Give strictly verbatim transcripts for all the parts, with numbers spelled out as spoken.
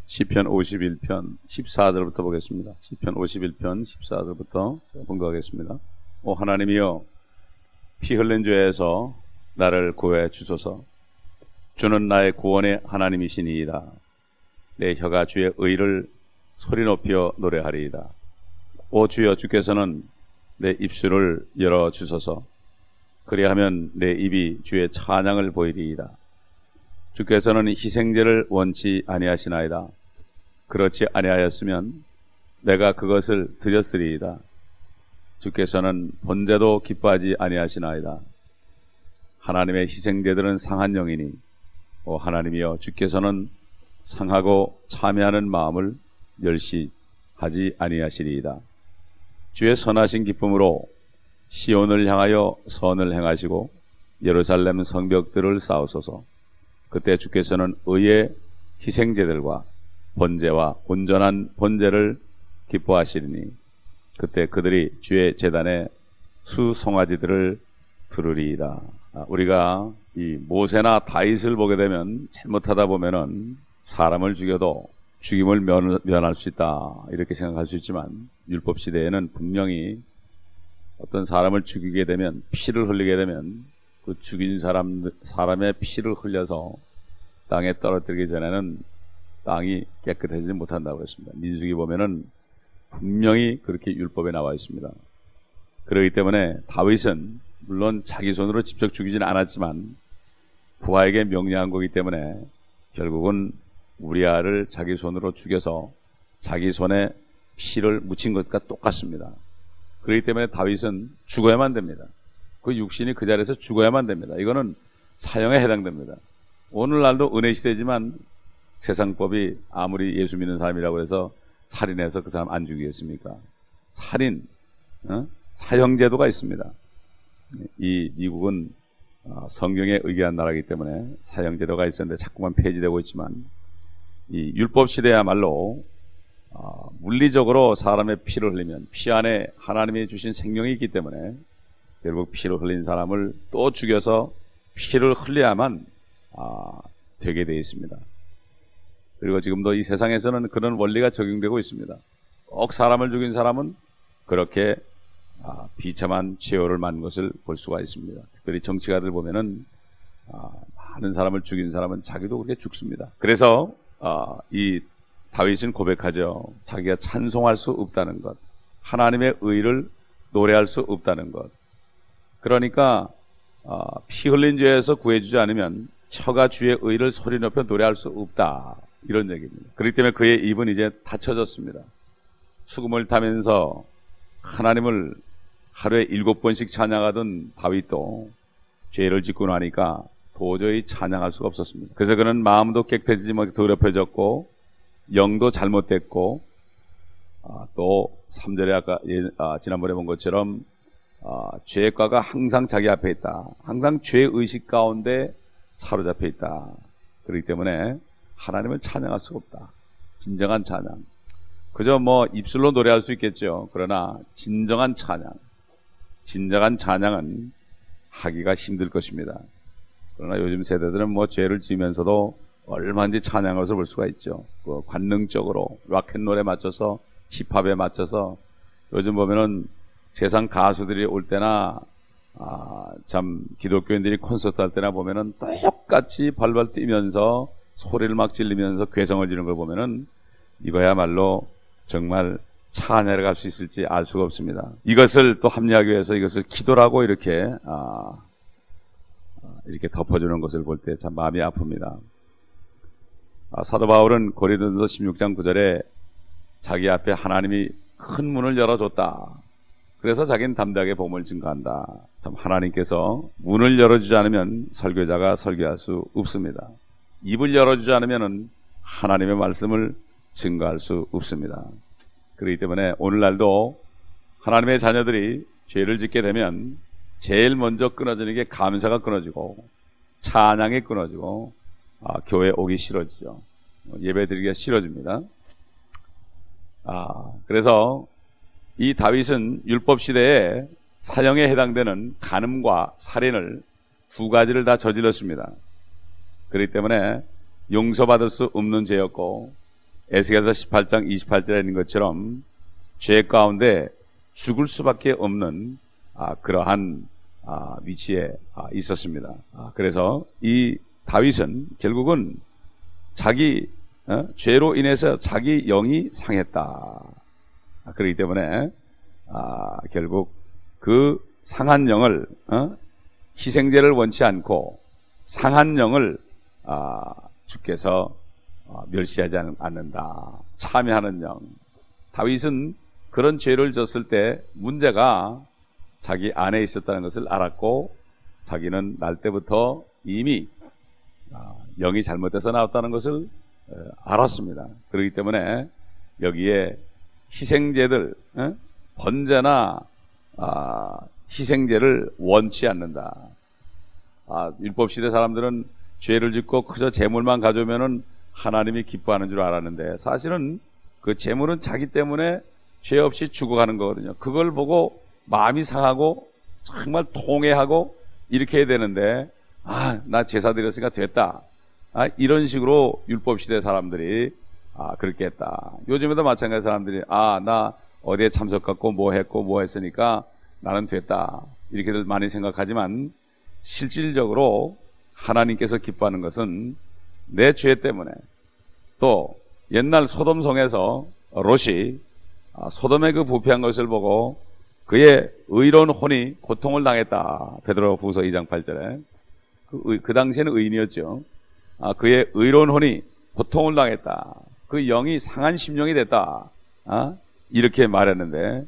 시편 오십일 편 십사 절부터 보겠습니다. 시편 오십일 편 십사 절부터 봉독하겠습니다. 오 하나님이여, 피 흘린 죄에서 나를 구해 주소서. 주는 나의 구원의 하나님이시니이다. 내 혀가 주의 의를 소리 높여 노래하리이다. 오 주여, 주께서는 내 입술을 열어 주소서. 그리하면 내 입이 주의 찬양을 보이리이다. 주께서는 희생제를 원치 아니하시나이다. 그렇지 아니하였으면 내가 그것을 드렸으리이다. 주께서는 번제도 기뻐하지 아니하시나이다. 하나님의 희생제들은 상한 영이니, 오 하나님이여, 주께서는 상하고 참여하는 마음을 멸시하지 아니하시리이다. 주의 선하신 기쁨으로 시온을 향하여 선을 행하시고 예루살렘 성벽들을 쌓으소서. 그때 주께서는 의의 희생제들과 번제와 온전한 번제를 기뻐하시리니, 그때 그들이 주의 제단의 수송아지들을 두르리이다. 우리가 이 모세나 다윗을 보게 되면 잘못하다 보면은 사람을 죽여도 죽임을 면, 면할 수 있다, 이렇게 생각할 수 있지만, 율법 시대에는 분명히 어떤 사람을 죽이게 되면, 피를 흘리게 되면 그 죽인 사람, 사람의 피를 흘려서 땅에 떨어뜨리기 전에는 땅이 깨끗해지지 못한다고 했습니다. 민수기 보면은 분명히 그렇게 율법에 나와 있습니다. 그렇기 때문에 다윗은 물론 자기 손으로 직접 죽이지는 않았지만 부하에게 명령한 거기 때문에 결국은 우리아를 자기 손으로 죽여서 자기 손에 피를 묻힌 것과 똑같습니다. 그렇기 때문에 다윗은 죽어야만 됩니다. 그 육신이 그 자리에서 죽어야만 됩니다. 이거는 사형에 해당됩니다. 오늘날도 은혜 시대지만 세상법이 아무리 예수 믿는 사람이라고 해서 살인해서 그 사람 안 죽이겠습니까? 살인, 어? 사형제도가 있습니다. 이 미국은 성경에 의기한 나라이기 때문에 사형제도가 있었는데 자꾸만 폐지되고 있지만, 이 율법 시대야말로 어, 물리적으로 사람의 피를 흘리면 피 안에 하나님이 주신 생명이 있기 때문에 결국 피를 흘린 사람을 또 죽여서 피를 흘려야만 아, 되게 되어 있습니다. 그리고 지금도 이 세상에서는 그런 원리가 적용되고 있습니다. 꼭 사람을 죽인 사람은 그렇게 아, 비참한 최후를 맞는 것을 볼 수가 있습니다. 특별히 정치가들 보면은 아, 많은 사람을 죽인 사람은 자기도 그렇게 죽습니다. 그래서 아, 이 다윗은 고백하죠. 자기가 찬송할 수 없다는 것, 하나님의 의를 노래할 수 없다는 것. 그러니까 어, 피 흘린 죄에서 구해주지 않으면 혀가 주의 의를 소리 높여 노래할 수 없다, 이런 얘기입니다. 그렇기 때문에 그의 입은 이제 닫혀졌습니다. 수금을 타면서 하나님을 하루에 일곱 번씩 찬양하던 다윗도 죄를 짓고 나니까 도저히 찬양할 수가 없었습니다. 그래서 그는 마음도 깨끗해지지 못해 더럽혀졌고 영도 잘못됐고, 아, 또 삼 절에 아까 예, 아, 지난번에 본 것처럼 아, 죄과가 항상 자기 앞에 있다. 항상 죄의식 가운데 사로잡혀 있다. 그렇기 때문에 하나님을 찬양할 수가 없다. 진정한 찬양. 그저 뭐 입술로 노래할 수 있겠죠. 그러나 진정한 찬양, 진정한 찬양은 하기가 힘들 것입니다. 그러나 요즘 세대들은 뭐 죄를 지으면서도 얼마든지 찬양할 것을 볼 수가 있죠. 그 관능적으로 락앤롤에 맞춰서, 힙합에 맞춰서, 요즘 보면은 세상 가수들이 올 때나 아, 참 기독교인들이 콘서트 할 때나 보면은 똑같이 발발 뛰면서 소리를 막 지르면서 괴성을 지르는 걸 보면은 이거야말로 정말 차 안에 갈 수 있을지 알 수가 없습니다. 이것을 또 합리하기 위해서 이것을 기도라고 이렇게 아, 이렇게 덮어주는 것을 볼 때 참 마음이 아픕니다. 아, 사도 바울은 고린도전서 십육 장 구 절에 자기 앞에 하나님이 큰 문을 열어줬다. 그래서 자기는 담대하게 복음을 증거한다. 참 하나님께서 문을 열어주지 않으면 설교자가 설교할 수 없습니다. 입을 열어주지 않으면 하나님의 말씀을 증거할 수 없습니다. 그렇기 때문에 오늘날도 하나님의 자녀들이 죄를 짓게 되면 제일 먼저 끊어지는 게 감사가 끊어지고 찬양이 끊어지고 아, 교회 오기 싫어지죠. 예배 드리기가 싫어집니다. 아, 그래서 이 다윗은 율법 시대에 사형에 해당되는 간음과 살인을 두 가지를 다 저질렀습니다. 그렇기 때문에 용서받을 수 없는 죄였고 에스겔서 십팔 장 이십팔 절에 있는 것처럼 죄 가운데 죽을 수밖에 없는 아, 그러한 아, 위치에 아, 있었습니다. 아, 그래서 이 다윗은 결국은 자기 어? 죄로 인해서 자기 영이 상했다. 아, 그렇기 때문에 아, 결국 그 상한 영을 어? 희생제를 원치 않고 상한 영을 아, 주께서 어, 멸시하지 않는다. 참여하는 영. 다윗은 그런 죄를 졌을 때 문제가 자기 안에 있었다는 것을 알았고 자기는 날 때부터 이미 아, 영이 잘못돼서 나왔다는 것을 에, 알았습니다. 그렇기 때문에 여기에 희생제들, 에? 번제나 아, 희생제를 원치 않는다. 아, 율법시대 사람들은 죄를 짓고 그저 재물만 가져오면은 하나님이 기뻐하는 줄 알았는데 사실은 그 재물은 자기 때문에 죄 없이 죽어가는 거거든요. 그걸 보고 마음이 상하고 정말 통회하고 이렇게 해야 되는데 아, 나 제사 드렸으니까 됐다. 아, 이런 식으로 율법시대 사람들이 아, 그렇게 했다. 요즘에도 마찬가지 사람들이 아, 나 어디에 참석했고 뭐 했고 뭐 했으니까 나는 됐다. 이렇게들 많이 생각하지만 실질적으로 하나님께서 기뻐하는 것은 내 죄 때문에 또 옛날 소돔성에서 롯이 소돔의 그 부패한 것을 보고 그의 의로운 혼이 고통을 당했다. 베드로후서 이 장 팔 절에 그, 그 당시에는 의인이었죠. 아, 그의 의로운 혼이 고통을 당했다. 그 영이 상한 심령이 됐다. 아, 이렇게 말했는데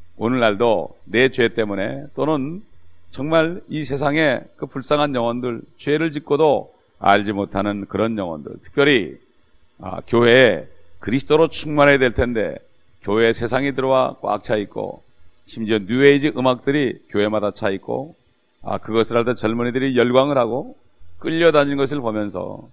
오늘날도 내 죄 때문에 또는 정말 이 세상에 그 불쌍한 영혼들, 죄를 짓고도 알지 못하는 그런 영혼들, 특별히 아, 교회에 그리스도로 충만해야 될 텐데 교회에 세상이 들어와 꽉 차 있고 심지어 뉴에이지 음악들이 교회마다 차 있고 아, 그것을 할 때 젊은이들이 열광을 하고 끌려다니는 것을 보면서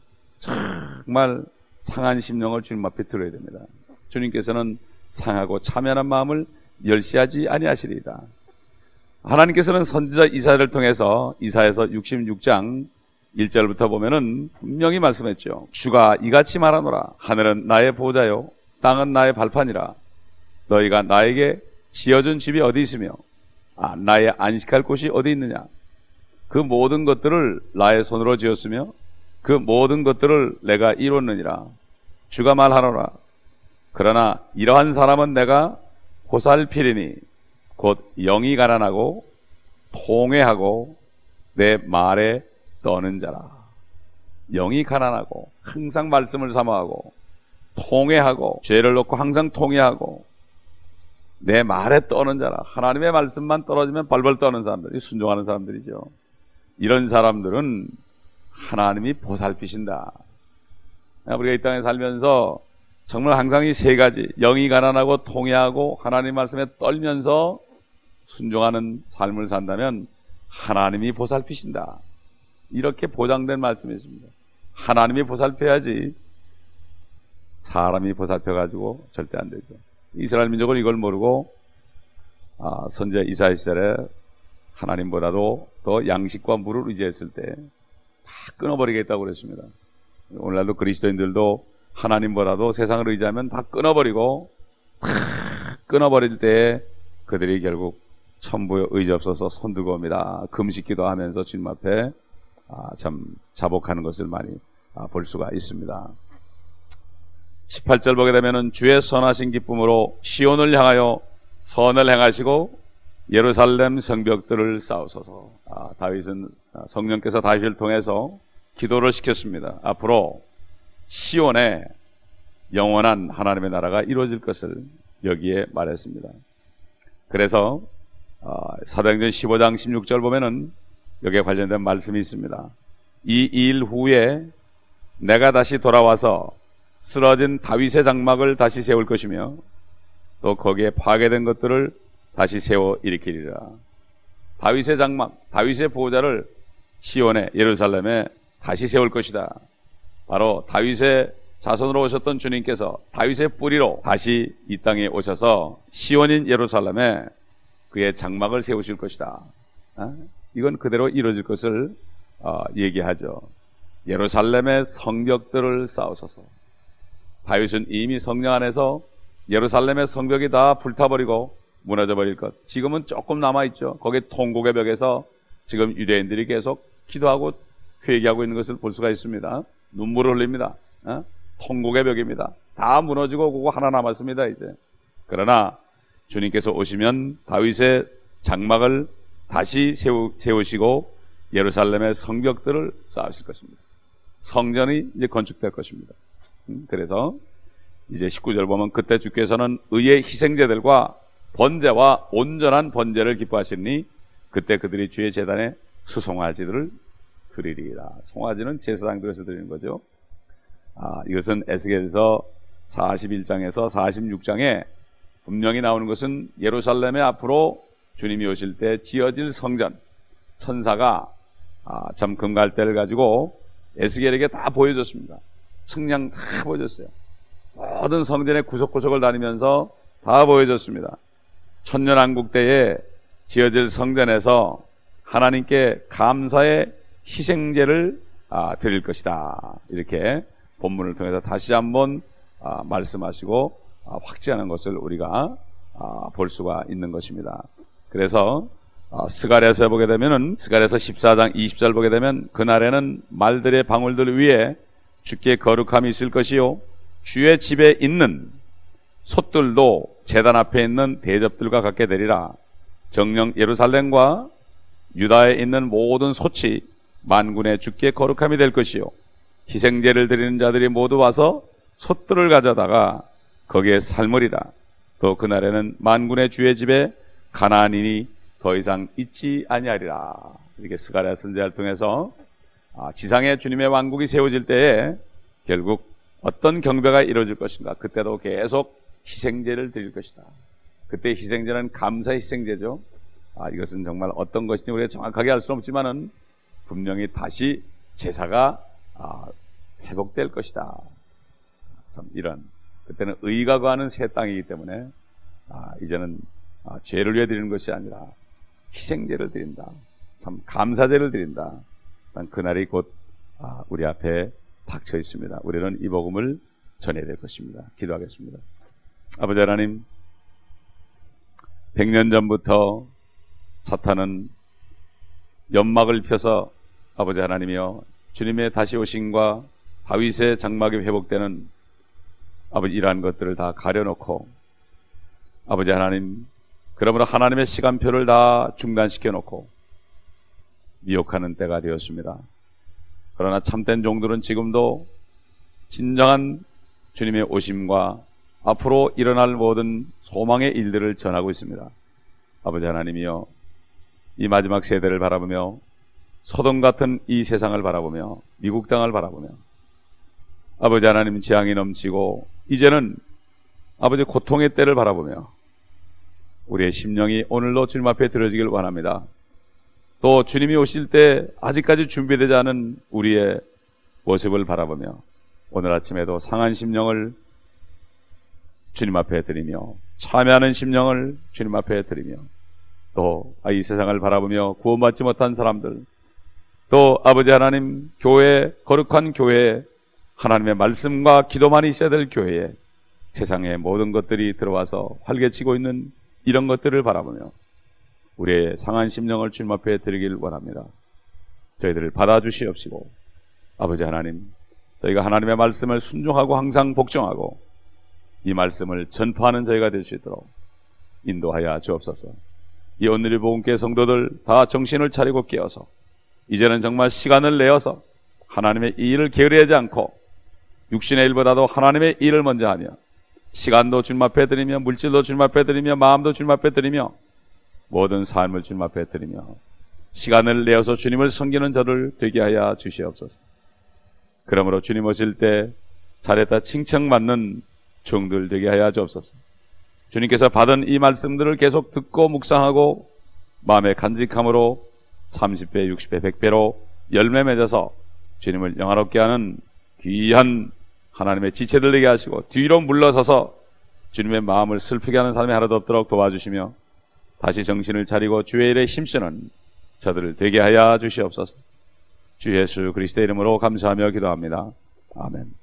정말 상한 심령을 주님 앞에 들어야 됩니다. 주님께서는 상하고 참여한 마음을 멸시하지 아니하시리이다. 하나님께서는 선지자 이사야를 통해서 이사야서 육십육 장 일 절부터 보면은 분명히 말씀했죠. 주가 이같이 말하노라. 하늘은 나의 보호자요 땅은 나의 발판이라. 너희가 나에게 지어준 집이 어디 있으며 아, 나의 안식할 곳이 어디 있느냐. 그 모든 것들을 나의 손으로 지었으며 그 모든 것들을 내가 이뤘느니라. 주가 말하노라. 그러나 이러한 사람은 내가 보살피리니 곧 영이 가난하고 통회하고 내 말에 떠는 자라. 영이 가난하고 항상 말씀을 삼아하고 통회하고 죄를 놓고 항상 통회하고 내 말에 떠는 자라. 하나님의 말씀만 떨어지면 벌벌 떠는 사람들이 순종하는 사람들이죠. 이런 사람들은 하나님이 보살피신다. 우리가 이 땅에 살면서 정말 항상 이 세 가지 영이 가난하고 통회하고 하나님 말씀에 떨면서 순종하는 삶을 산다면 하나님이 보살피신다. 이렇게 보장된 말씀이 있습니다. 하나님이 보살펴야지 사람이 보살펴가지고 절대 안 되죠. 이스라엘 민족은 이걸 모르고 아, 선지자 이사야 시절에 하나님보다도 더 양식과 물을 의지했을 때 다 끊어버리겠다고 그랬습니다. 오늘날도 그리스도인들도 하나님보다도 세상을 의지하면 다 끊어버리고 다 끊어버릴 때 그들이 결국 천부에 의지 없어서 손들고 옵니다. 금식기도 하면서 주님 앞에 아, 참 자복하는 것을 많이 아, 볼 수가 있습니다. 십팔 절 보게 되면은 주의 선하신 기쁨으로 시온을 향하여 선을 행하시고 예루살렘 성벽들을 쌓으소서. 아, 다윗은 성령께서 다윗을 통해서 기도를 시켰습니다. 앞으로 시온에 영원한 하나님의 나라가 이루어질 것을 여기에 말했습니다. 그래서 어, 사도행전 십오 장 십육 절 보면은 여기에 관련된 말씀이 있습니다. 이 일 후에 내가 다시 돌아와서 쓰러진 다윗의 장막을 다시 세울 것이며 또 거기에 파괴된 것들을 다시 세워 일으키리라. 다윗의 장막, 다윗의 보호자를 시온에 예루살렘에 다시 세울 것이다. 바로 다윗의 자손으로 오셨던 주님께서 다윗의 뿌리로 다시 이 땅에 오셔서 시온인 예루살렘에 그의 장막을 세우실 것이다. 어? 이건 그대로 이루어질 것을 어, 얘기하죠. 예루살렘의 성벽들을 쌓으소서. 다윗은 이미 성령 안에서 예루살렘의 성벽이 다 불타버리고 무너져 버릴 것, 지금은 조금 남아있죠. 거기 통곡의 벽에서 지금 유대인들이 계속 기도하고 회개하고 있는 것을 볼 수가 있습니다. 눈물을 흘립니다. 어? 통곡의 벽입니다. 다 무너지고 그거 하나 남았습니다 이제. 그러나 주님께서 오시면 다윗의 장막을 다시 세우, 세우시고 예루살렘의 성벽들을 쌓으실 것입니다. 성전이 이제 건축될 것입니다. 그래서 이제 십구 절 보면 그때 주께서는 의의 희생제들과 번제와 온전한 번제를 기뻐하시니 그때 그들이 주의 제단에 수송아지들을 드리리라. 송아지는 제사장들에서 드리는 거죠. 아, 이것은 에스겔서 사십일 장에서 사십육 장에 분명히 나오는 것은 예루살렘에 앞으로 주님이 오실 때 지어질 성전, 천사가 아, 참 금갈대를 가지고 에스겔에게 다 보여줬습니다. 측량 다 보여줬어요. 모든 성전의 구석구석을 다니면서 다 보여줬습니다. 천년왕국 때에 지어질 성전에서 하나님께 감사의 희생제를 아, 드릴 것이다. 이렇게 본문을 통해서 다시 한번 아, 말씀하시고 아, 확증하는 것을 우리가 아, 볼 수가 있는 것입니다. 그래서 아, 스가랴서 보게 되면은 스가랴서 십사 장 이십 절 보게 되면 그날에는 말들의 방울들 위에 주께 거룩함이 있을 것이요 주의 집에 있는 솥들도 제단 앞에 있는 대접들과 같게 되리라. 정녕 예루살렘과 유다에 있는 모든 솥이 만군의 주께 거룩함이 될 것이요 희생제를 드리는 자들이 모두 와서 솥들을 가져다가 거기에 삶으리라. 또 그날에는 만군의 주의 집에 가나안인이 더 이상 있지 아니하리라. 이렇게 스가랴 선지자를 통해서 지상에 주님의 왕국이 세워질 때에 결국 어떤 경배가 이루어질 것인가, 그때도 계속 희생제를 드릴 것이다. 그때 희생제는 감사 희생제죠. 아, 이것은 정말 어떤 것인지 우리가 정확하게 알 수는 없지만은 분명히 다시 제사가 아, 회복될 것이다. 참 이런, 그때는 의가 거하는 새 땅이기 때문에 아, 이제는 아, 죄를 위해 드리는 것이 아니라 희생제를 드린다. 참 감사제를 드린다. 그날이 곧 아, 우리 앞에 닥쳐 있습니다. 우리는 이 복음을 전해야 될 것입니다. 기도하겠습니다. 아버지 하나님, 백 년 전부터 사탄은 연막을 펴서 아버지 하나님이여 주님의 다시 오심과 다윗의 장막이 회복되는 아버지 이러한 것들을 다 가려놓고 아버지 하나님, 그러므로 하나님의 시간표를 다 중단시켜 놓고 미혹하는 때가 되었습니다. 그러나 참된 종들은 지금도 진정한 주님의 오심과 앞으로 일어날 모든 소망의 일들을 전하고 있습니다. 아버지 하나님이여, 이 마지막 세대를 바라보며 소돔 같은 이 세상을 바라보며 미국 땅을 바라보며 아버지 하나님 재앙이 넘치고 이제는 아버지 고통의 때를 바라보며 우리의 심령이 오늘도 주님 앞에 드려지길 원합니다. 또 주님이 오실 때 아직까지 준비되지 않은 우리의 모습을 바라보며 오늘 아침에도 상한 심령을 주님 앞에 드리며 참여하는 심령을 주님 앞에 드리며 또 이 세상을 바라보며 구원받지 못한 사람들, 또 아버지 하나님 교회, 거룩한 교회에 하나님의 말씀과 기도만 있어야 될 교회에 세상의 모든 것들이 들어와서 활개치고 있는 이런 것들을 바라보며 우리의 상한 심령을 주님 앞에 드리길 원합니다. 저희들을 받아주시옵시고 아버지 하나님, 저희가 하나님의 말씀을 순종하고 항상 복종하고 이 말씀을 전파하는 저희가 될 수 있도록 인도하여 주옵소서. 이 오늘의 복음교회 성도들 다 정신을 차리고 깨어서 이제는 정말 시간을 내어서 하나님의 이 일을 게으르하지 않고 육신의 일보다도 하나님의 일을 먼저 하며 시간도 주님 앞에 드리며 물질도 주님 앞에 드리며 마음도 주님 앞에 드리며 모든 삶을 주님 앞에 드리며 시간을 내어서 주님을 섬기는 저를 되게 하여 주시옵소서. 그러므로 주님 오실 때 잘했다 칭찬받는 종들 되게 하여 주옵소서. 주님께서 받은 이 말씀들을 계속 듣고 묵상하고 마음의 간직함으로 삼십 배, 육십 배, 백 배로 열매 맺어서 주님을 영화롭게 하는 귀한 하나님의 지체들 되게 하시고 뒤로 물러서서 주님의 마음을 슬프게 하는 사람이 하나도 없도록 도와주시며 다시 정신을 차리고 주의 일에 힘쓰는 저들을 되게 하여 주시옵소서. 주 예수 그리스도의 이름으로 감사하며 기도합니다. 아멘.